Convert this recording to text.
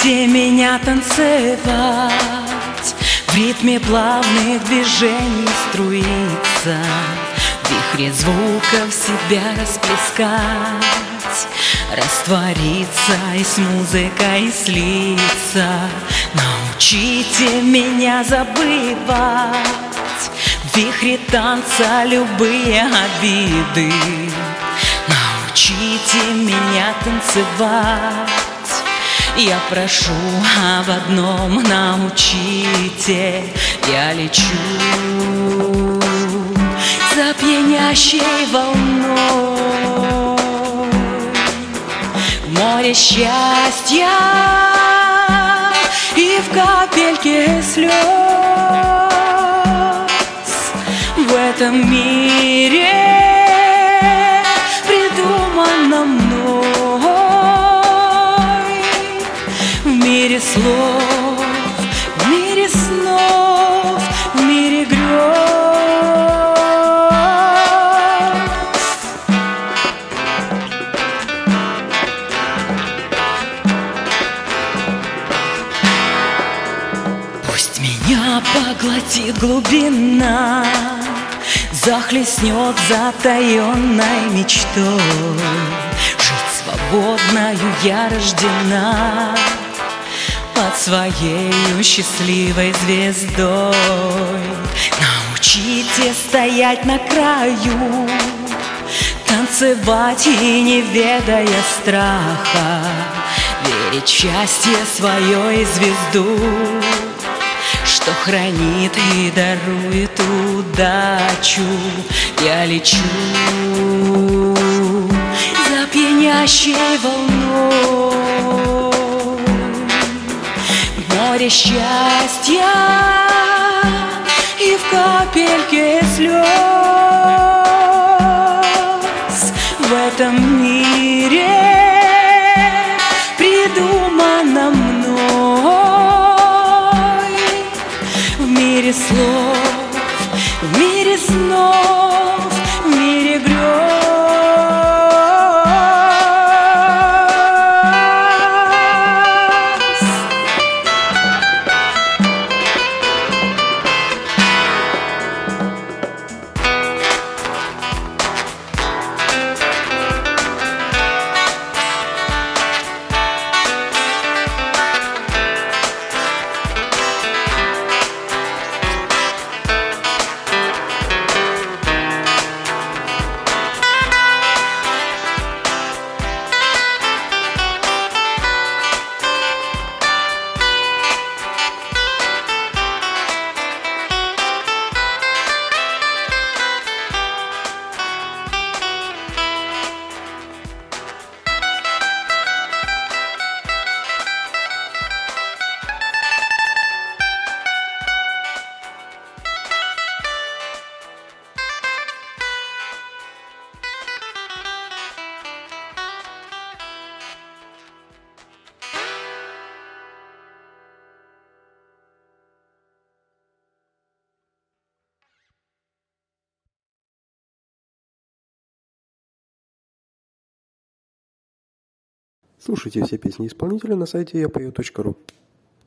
Научите меня танцевать, в ритме плавных движений струиться, в вихре звуков себя расплескать, раствориться и с музыкой слиться. Научите меня забывать в вихре танца любые обиды. Научите меня танцевать, я прошу об одном, научите. Я лечу за пьянящей волной в море счастья и в капельке слез. В этом мире, придуманном мной, в мире слов, в мире снов, в мире грез. Пусть меня поглотит глубина, захлестнет затаенной мечтой. Жить свободною я рождена под своею счастливой звездой. Научите стоять на краю, танцевать и не ведая страха, верить в счастье свое и звезду, что хранит и дарует удачу. Я лечу за пьянящей волной в море счастья и в капельке слез. В этом мире, придуманном мной, в мире слов, в мире снов, в мире грез. Слушайте все песни исполнителя на сайте yapою.ru.